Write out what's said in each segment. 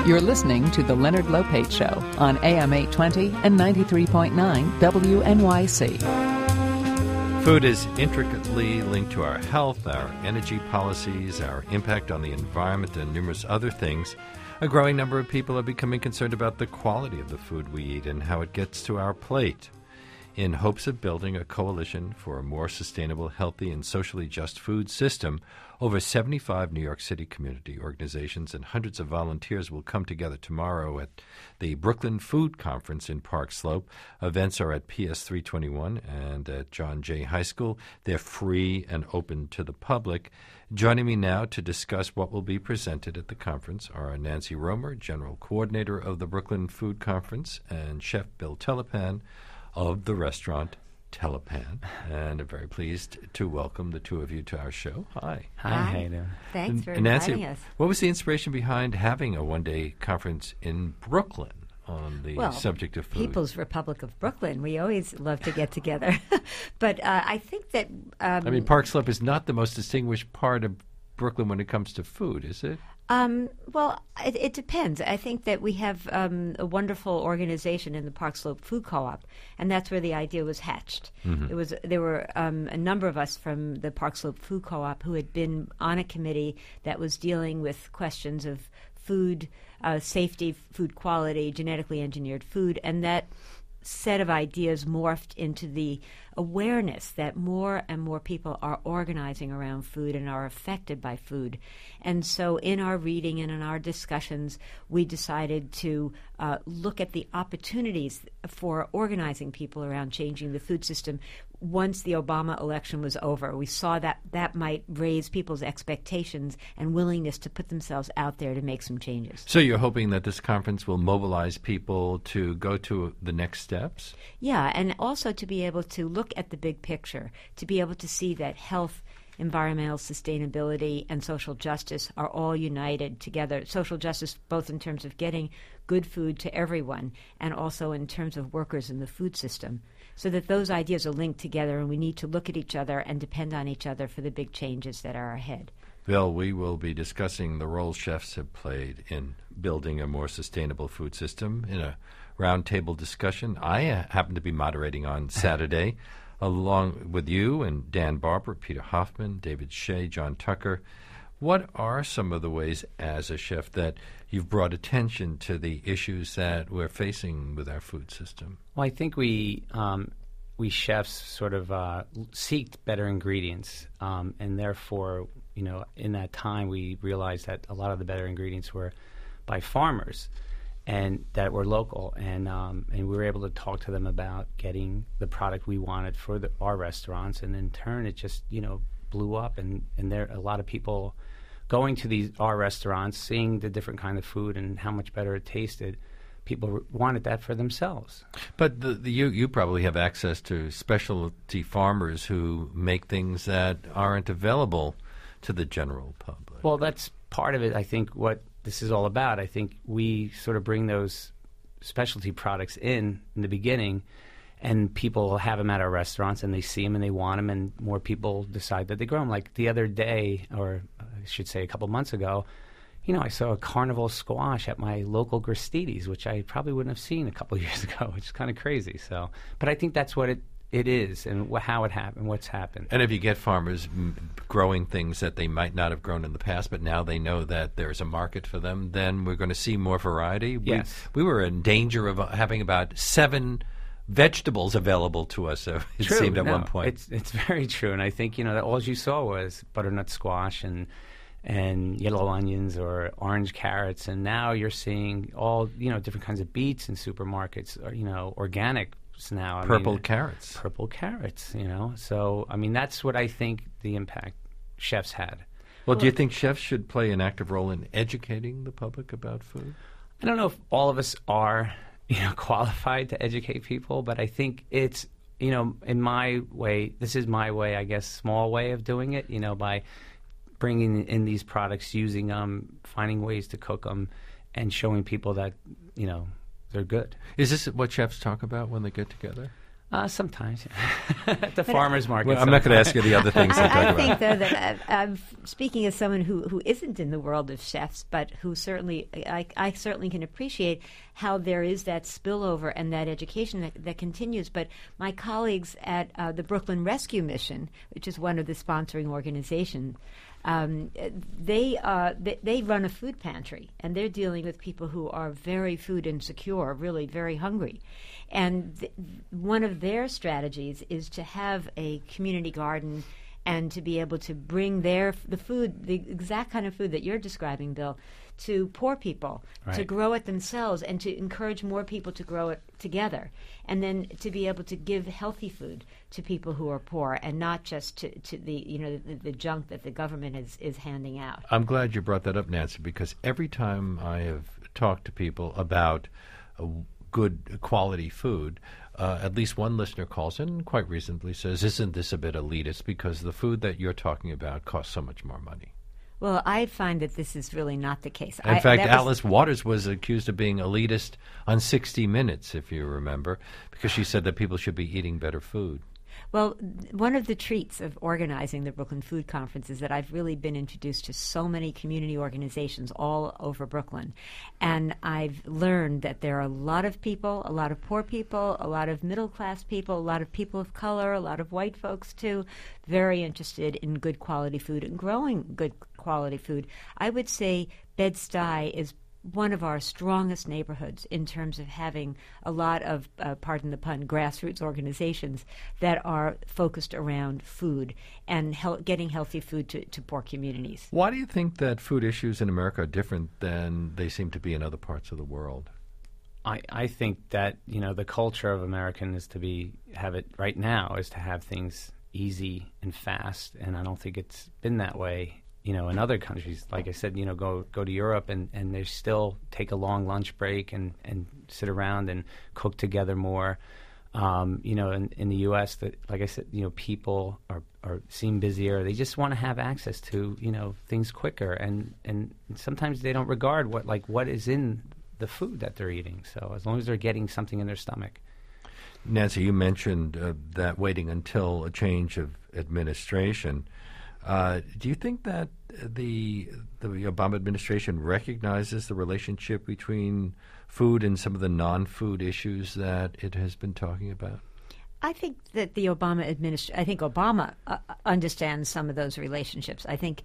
You're listening to The Leonard Lopate Show on AM 820 and 93.9 WNYC. Food is intricately linked to our health, our energy policies, our impact on the environment, and numerous other things. A growing number of people are becoming concerned about the quality of the food we eat and how it gets to our plate. In hopes of building a coalition for a more sustainable, healthy, and socially just food system, over 75 New York City community organizations and hundreds of volunteers will come together tomorrow at the Brooklyn Food Conference in Park Slope. Events are at PS 321 and at John Jay High School. They're free and open to the public. Joining me now to discuss what will be presented at the conference are Nancy Romer, General Coordinator of the Brooklyn Food Conference, and Chef Bill Telepan of the restaurant Telepan. And I'm very pleased to welcome the two of you to our show. Hi. Hi. How you doing? Thanks for Nancy, inviting us. what was the inspiration behind having a one-day conference in Brooklyn on the subject of food? People's Republic of Brooklyn. We always love to get together. But I think that... Park Slope is not the most distinguished part of Brooklyn when it comes to food, is it? It depends. I think that we have a wonderful organization in the Park Slope Food Co-op, and that's where the idea was hatched. Mm-hmm. There were a number of us from the Park Slope Food Co-op who had been on a committee that was dealing with questions of food safety, food quality, genetically engineered food, and that set of ideas morphed into the awareness that more and more people are organizing around food and are affected by food. And so in our reading and in our discussions, we decided to look at the opportunities for organizing people around changing the food system. Once the Obama election was over, we saw that that might raise people's expectations and willingness to put themselves out there to make some changes. So you're hoping that this conference will mobilize people to go to the next steps? Yeah, and also to be able to look at the big picture, to be able to see that health, environmental sustainability, and social justice are all united together. Social justice both in terms of getting good food to everyone and also in terms of workers in the food system, so that those ideas are linked together and we need to look at each other and depend on each other for the big changes that are ahead. Bill, we will be discussing the role chefs have played in building a more sustainable food system in a roundtable discussion I happen to be moderating on Saturday, along with you and Dan Barber, Peter Hoffman, David Shea, John Tucker. What are some of the ways as a chef that you've brought attention to the issues that we're facing with our food system? Well, I think we chefs sort of seeked better ingredients, and therefore, in that time we realized that a lot of the better ingredients were by farmers and that were local, and we were able to talk to them about getting the product we wanted for our restaurants, and in turn it just blew up, and there are a lot of people going to our restaurants, seeing the different kind of food and how much better it tasted. People wanted that for themselves. But you probably have access to specialty farmers who make things that aren't available to the general public. Well, that's part of it. I think what this is all about. I think we sort of bring those specialty products in the beginning, and people have them at our restaurants, and they see them and they want them, and more people decide that they grow them. Like the other day, or I should say a couple months ago, I saw a carnival squash at my local Gristedes, which I probably wouldn't have seen a couple of years ago, which is kind of crazy. So, but I think that's what it is and how it happened, what's happened. And if you get farmers growing things that they might not have grown in the past, but now they know that there's a market for them, then we're going to see more variety. Yes. We were in danger of having about 7 vegetables available to us, it seemed at one point. It's very true, and I think that all you saw was butternut squash and yellow onions or orange carrots, and now you're seeing all different kinds of beets in supermarkets, or organic now. Purple carrots. So that's what I think the impact chefs had. Well, do you think chefs should play an active role in educating the public about food? I don't know if all of us are qualified to educate people, but I think it's in my way, this is my way, I guess, small way of doing it, by bringing in these products, using them, finding ways to cook them, and showing people that, they're good. Is this what chefs talk about when they get together? Sometimes. At the farmer's market. Well, I'm not going to ask you the other things. I think, though, that I'm speaking as someone who isn't in the world of chefs, but who certainly, I certainly can appreciate how there is that spillover and that education that continues. But my colleagues at the Brooklyn Rescue Mission, which is one of the sponsoring organizations, they run a food pantry, and they're dealing with people who are very food insecure, really very hungry. And one of their strategies is to have a community garden and to be able to bring the food, the exact kind of food that you're describing, Bill, to poor people, right, to grow it themselves and to encourage more people to grow it together, and then to be able to give healthy food to people who are poor and not just to the junk that the government is handing out. I'm glad you brought that up, Nancy, because every time I have talked to people about good quality food, at least one listener calls in and quite reasonably says, isn't this a bit elitist because the food that you're talking about costs so much more money? Well, I find that this is really not the case. In fact, Alice Waters was accused of being elitist on 60 Minutes, if you remember, because she said that people should be eating better food. Well, one of the treats of organizing the Brooklyn Food Conference is that I've really been introduced to so many community organizations all over Brooklyn. And I've learned that there are a lot of people, a lot of poor people, a lot of middle-class people, a lot of people of color, a lot of white folks, too, very interested in good quality food and growing good quality food. I would say Bed-Stuy is one of our strongest neighborhoods in terms of having a lot of, pardon the pun, grassroots organizations that are focused around food and getting healthy food to poor communities. Why do you think that food issues in America are different than they seem to be in other parts of the world? I think that, the culture of American is to have it right now is to have things easy and fast, and I don't think it's been that way in other countries. Like I said, go to Europe and they still take a long lunch break and sit around and cook together more. In the U.S., like I said, people seem busier. They just want to have access to, things quicker. And sometimes they don't regard what is in the food that they're eating. So as long as they're getting something in their stomach. Nancy, you mentioned that waiting until a change of administration. Do you think that the Obama administration recognizes the relationship between food and some of the non-food issues that it has been talking about? I think that the Obama administration, I think Obama understands some of those relationships. I think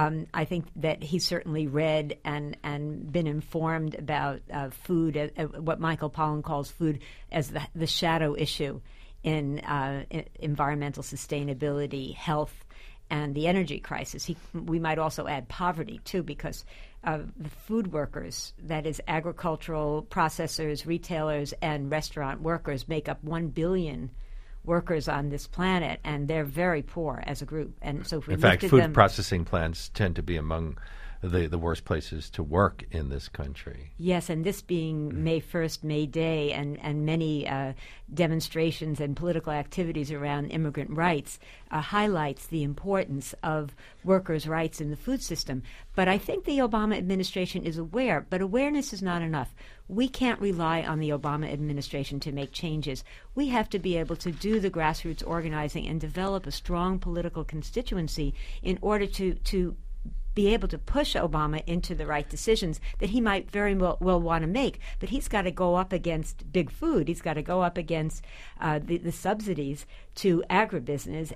that he certainly read and been informed about food, what Michael Pollan calls food as the shadow issue in environmental sustainability, health, and the energy crisis. We might also add poverty, too, because the food workers, that is agricultural processors, retailers, and restaurant workers, make up 1 billion workers on this planet, and they're very poor as a group. And so if we in fact, food processing plants tend to be among the worst places to work in this country. Yes, and this being May 1st, May Day, and many demonstrations and political activities around immigrant rights highlights the importance of workers' rights in the food system. But I think the Obama administration is aware, but awareness is not enough. We can't rely on the Obama administration to make changes. We have to be able to do the grassroots organizing and develop a strong political constituency in order to be able to push Obama into the right decisions that he might very well want to make. But he's got to go up against big food. He's got to go up against the subsidies to agribusiness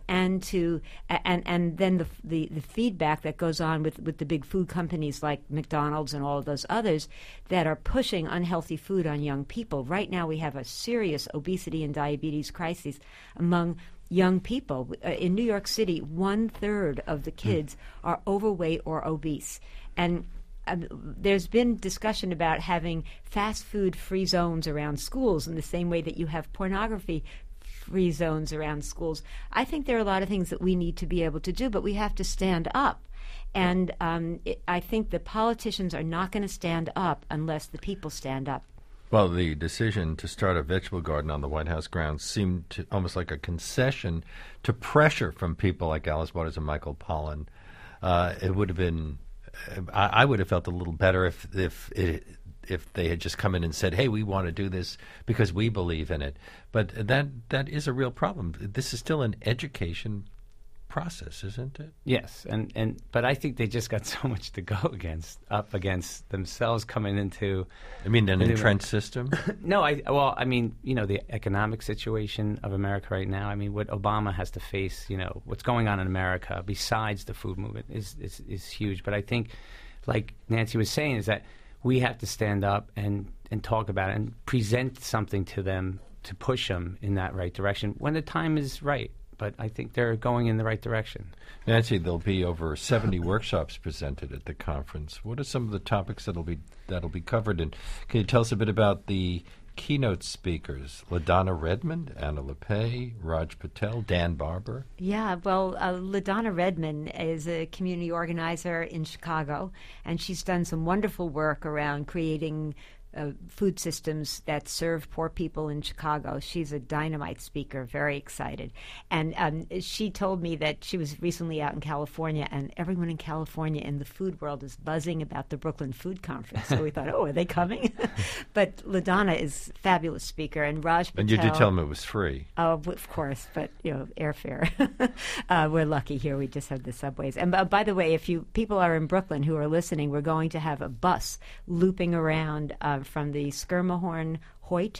and then the feedback that goes on with the big food companies like McDonald's and all of those others that are pushing unhealthy food on young people. Right now we have a serious obesity and diabetes crisis among young people. In New York City, 1/3 of the kids are overweight or obese. And there's been discussion about having fast food free zones around schools in the same way that you have pornography free zones around schools. I think there are a lot of things that we need to be able to do, but we have to stand up. And I think the politicians are not going to stand up unless the people stand up. Well, the decision to start a vegetable garden on the White House grounds seemed to almost like a concession to pressure from people like Alice Waters and Michael Pollan. It would have been, I would have felt a little better if if they had just come in and said, hey, we want to do this because we believe in it. But that is a real problem. This is still an education process, isn't it? Yes, but I think they just got so much to go up against themselves coming into. I mean, an entrenched system. No, I mean, the economic situation of America right now. I mean, what Obama has to face, what's going on in America besides the food movement is huge. But I think, like Nancy was saying, is that we have to stand up and talk about it and present something to them to push them in that right direction when the time is right. But I think they're going in the right direction. Nancy, there'll be over 70 workshops presented at the conference. What are some of the topics that'll be covered? And can you tell us a bit about the keynote speakers? LaDonna Redmond, Anna LePay, Raj Patel, Dan Barber. Yeah, well, LaDonna Redmond is a community organizer in Chicago, and she's done some wonderful work around creating food systems that serve poor people in Chicago. She's a dynamite speaker, very excited. And she told me that she was recently out in California, and everyone in California in the food world is buzzing about the Brooklyn Food Conference. So we thought, are they coming? But LaDonna is a fabulous speaker, and Raj Patel. And you did tell them it was free. Oh, of course, but, airfare. We're lucky here. We just have the subways. And by the way, if people are in Brooklyn who are listening, we're going to have a bus looping around from the Skirmahorn Hoyt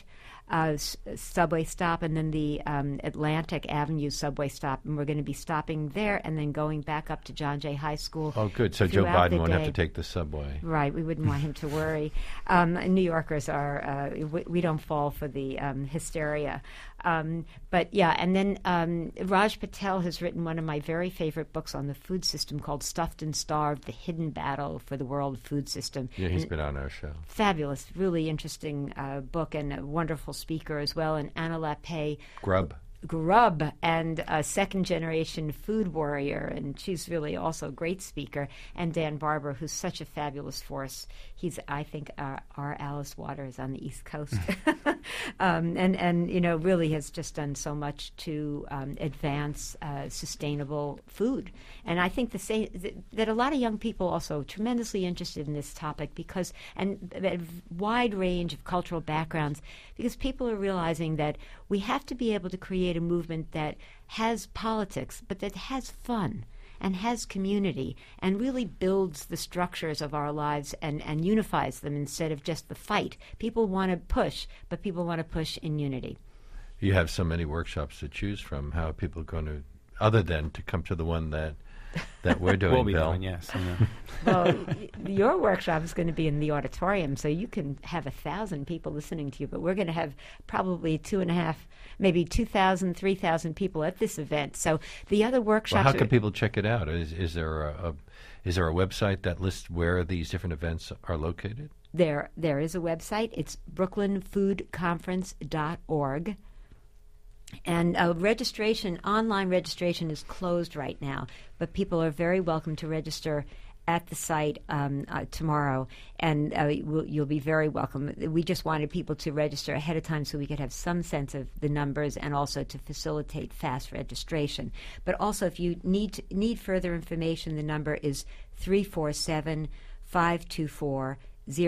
subway stop and then the Atlantic Avenue subway stop. And we're going to be stopping there and then going back up to John Jay High School. Oh, good. So Joe Biden won't have to take the subway. Right. We wouldn't want him to worry. New Yorkers are, we don't fall for the hysteria. But yeah, and then Raj Patel has written one of my very favorite books on the food system called Stuffed and Starved, The Hidden Battle for the World Food System. Yeah, he's been on our show. Fabulous, really interesting book, and a wonderful speaker as well. And Anna LePay. Grub, and a second-generation food warrior, and she's really also a great speaker. And Dan Barber, who's such a fabulous force. He's, I think, our Alice Waters on the East Coast, and really has just done so much to advance sustainable food. And I think that a lot of young people also tremendously interested in this topic and a wide range of cultural backgrounds, because people are realizing that we have to be able to create a movement that has politics, but that has fun and has community and really builds the structures of our lives and unifies them instead of just the fight. People want to push, but people want to push in unity. You have so many workshops to choose from. How are people going to, other than to come to the one that we're doing, we'll be Bill? doing, yes. Well, your workshop is going to be in the auditorium, so you can have 1,000 people listening to you, but we're going to have probably 2,500, maybe 2,000, 3,000 people at this event. So the other workshops. Well, how can people check it out? Is there a website that lists where these different events are located? There is a website. It's brooklynfoodconference.org. And online registration is closed right now, but people are very welcome to register at the site tomorrow, and you'll be very welcome. We just wanted people to register ahead of time so we could have some sense of the numbers and also to facilitate fast registration. But also, if you need further information, the number is 347-524-0051.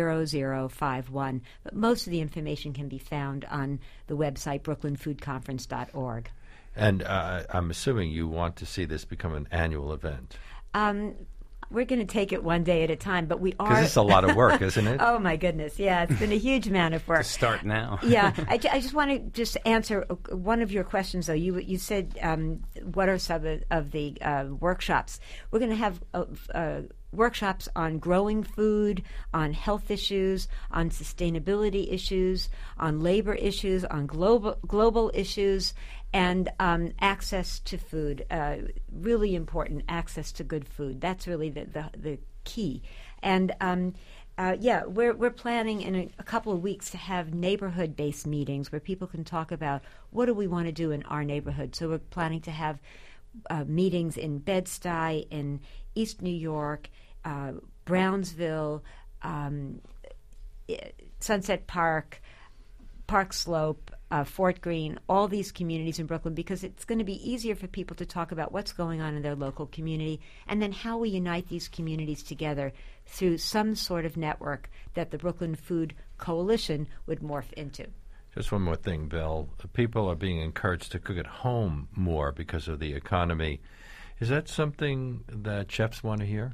But most of the information can be found on the website brooklynfoodconference.org. And I'm assuming you want to see this become an annual event. We're going to take it one day at a time, but we are. Because it's a lot of work, isn't it? Oh, my goodness. Yeah, it's been a huge amount of work. To start now. Yeah. I just want to just answer one of your questions, though. You said what are some of the workshops? We're going to have workshops on growing food, on health issues, on sustainability issues, on labor issues, on global issues, and access to food. Really important, access to good food. That's really the key. And we're planning in a couple of weeks to have neighborhood-based meetings where people can talk about what do we want to do in our neighborhood. So we're planning to have meetings in Bed-Stuy, in East New York, Brownsville, Sunset Park, Park Slope, Fort Greene, all these communities in Brooklyn, because it's going to be easier for people to talk about what's going on in their local community and then how we unite these communities together through some sort of network that the Brooklyn Food Coalition would morph into. Just one more thing, Bill. People are being encouraged to cook at home more because of the economy. Is that something that chefs want to hear?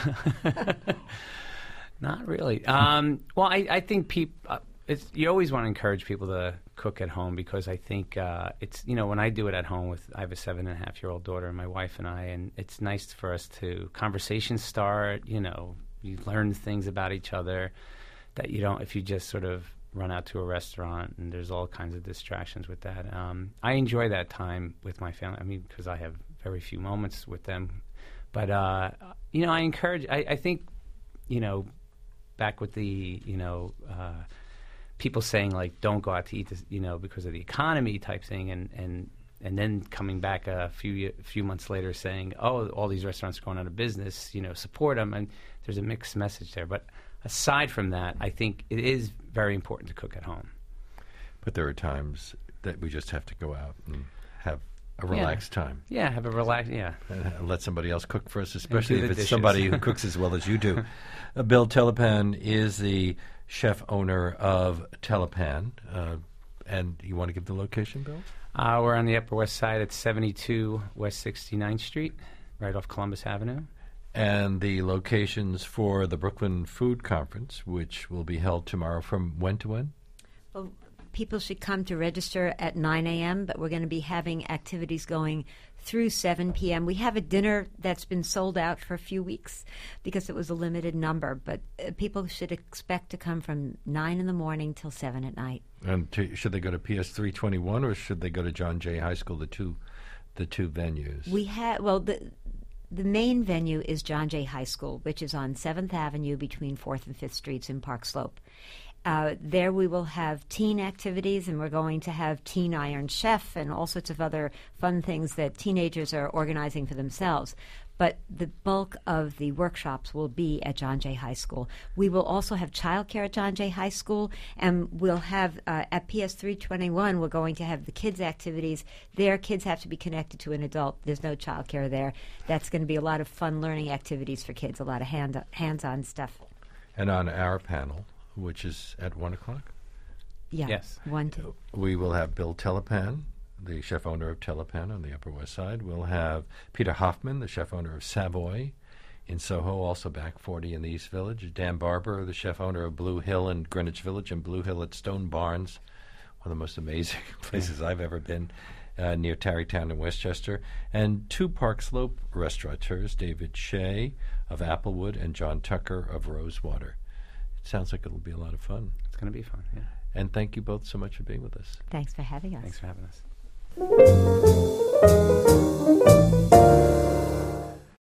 Not really. Well, I think you always want to encourage people to cook at home because I think it's, when I do it at home I have a 7.5-year-old daughter and my wife and I, and it's nice for us to conversations start, you learn things about each other that you don't if you just sort of run out to a restaurant and there's all kinds of distractions with that. I enjoy that time with my family, because I have very few moments with them. But, I encourage, I think, back with the, people saying, like, don't go out to eat this, because of the economy type thing, and then coming back a few months later saying, oh, all these restaurants are going out of business, support them, and there's a mixed message there. But aside from that, I think it is very important to cook at home. But there are times that we just have to go out and have a relaxed time. Yeah, have a relaxed, And let somebody else cook for us, especially if it's dishes. somebody who cooks as well as you do. Bill Telepan is the chef owner of Telepan. And you want to give the location, Bill? We're on the Upper West Side at 72 West 69th Street, right off Columbus Avenue. And the locations for the Brooklyn Food Conference, which will be held tomorrow from when to when? Well, people should come to register at 9 a.m., but we're going to be having activities going through 7 p.m. We have a dinner that's been sold out for a few weeks because it was a limited number, but people should expect to come from 9 in the morning till 7 at night. And should they go to PS 321 or should they go to John Jay High School, the two venues? We have, the main venue is John Jay High School, which is on 7th Avenue between 4th and 5th Streets in Park Slope. There we will have teen activities, and we're going to have Teen Iron Chef and all sorts of other fun things that teenagers are organizing for themselves. But the bulk of the workshops will be at John Jay High School. We will also have childcare at John Jay High School, and we'll have at PS 321, we're going to have the kids' activities. Their kids have to be connected to an adult. There's no childcare there. That's going to be a lot of fun learning activities for kids, a lot of hands-on stuff. And on our panel, which is at 1 o'clock? Yeah, yes. 1 to. We will have Bill Telepan, the chef owner of Telepan on the Upper West Side. We'll have Peter Hoffman, the chef owner of Savoy in Soho, also back 40 in the East Village. Dan Barber, the chef owner of Blue Hill in Greenwich Village, and Blue Hill at Stone Barns, one of the most amazing places I've ever been, near Tarrytown in Westchester. And 2 Park Slope restaurateurs, David Shea of Applewood and John Tucker of Rosewater. It sounds like it'll be a lot of fun. It's going to be fun, yeah. And thank you both so much for being with us. Thanks for having us. Thanks for having us.